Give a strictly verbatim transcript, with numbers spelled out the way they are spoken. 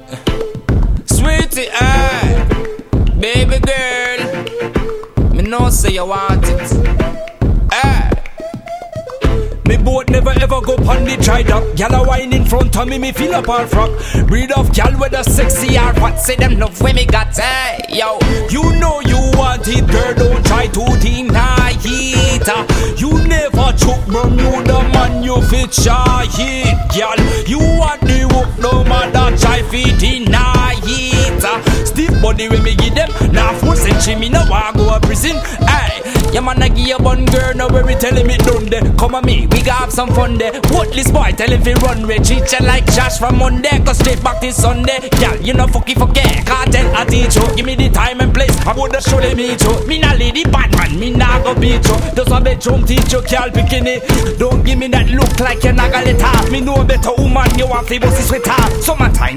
Sweetie, aye. Baby girl, me know say you want it. Aye. Me boat never ever go pon the dry dock. Gyal a wine in front of me, me feel up all frock. Breed of gyal whether sexy or hot, say them love when me got hey, yo. You know you want it, girl, don't try to deny it. uh. You never choke Bermuda man, you fit shy it, gyal. You want the work, no matter try fit deny it. uh. Stiff body when me give them, now four century me no want go a prison. Hey, your man a give you one girl, now where we telling me done there. Come on me, we got have some fun there. What this boy tell him fi run with treat you like Josh from Monday, go straight back till Sunday. Girl, you know fucky forget. Can't tell a teacher. Give me the time and place. I woulda surely meet you. Me nah lady bad man. Me nah go beat you. Just a bedroom teacher, girl bikini. Don't give me that look like you nah gonna let off. Me know better woman. You want fi bust it sweat off. Summertime.